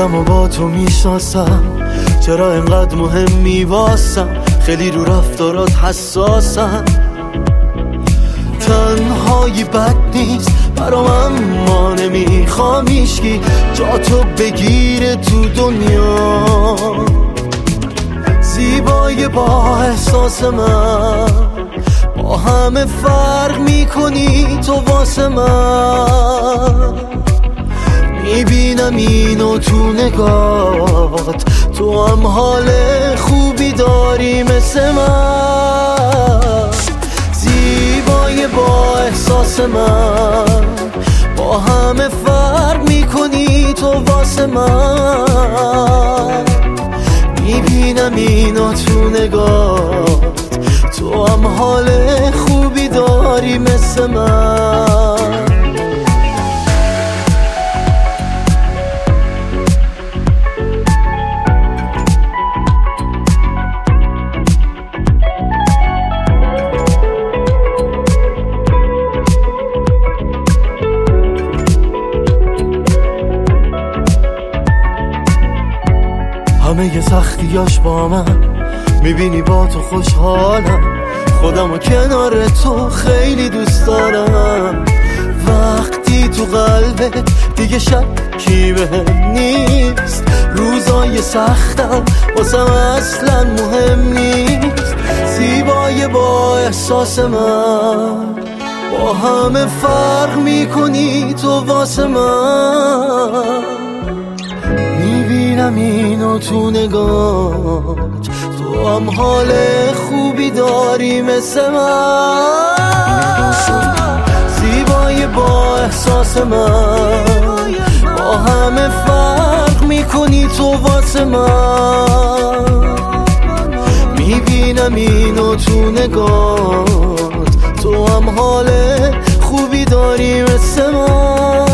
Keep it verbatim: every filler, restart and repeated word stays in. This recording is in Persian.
خودم و با تو میشناسم، چرا اینقدر مهمی واسم، خیلی رو رفتارات حساسم. تنهایی بد نیست برام، اما نمیخوام هیچکی جا تو بگیره تو دنیا. زیبای با احساس من، با همه فرق میکنی تو واسه من. میبینم اینو تو نگات، تو هم حال خوبی داری مثل من. زیبای با احساس من، با همه فرق میکنی تو واسه من. میبینم اینو تو نگات، تو هم حال خوبی داری مثل من. همه سختیاش با من، میبینی با تو خوشحالم، خودم و کنار تو خیلی دوست دارم. وقتی تو قلبت دیگه شکی بهم نیست، روزای سختم واسم اصلا مهم نیست. زیبای با احساس من، با همه فرق میکنی تو واسه من. میبینم اینو تو نگات، تو هم حال خوبی داری مثل من. زیبای با احساس من، با همه فرق میکنی تو واسه من. میبینم اینو تو نگات، تو هم حال خوبی داری مثل من.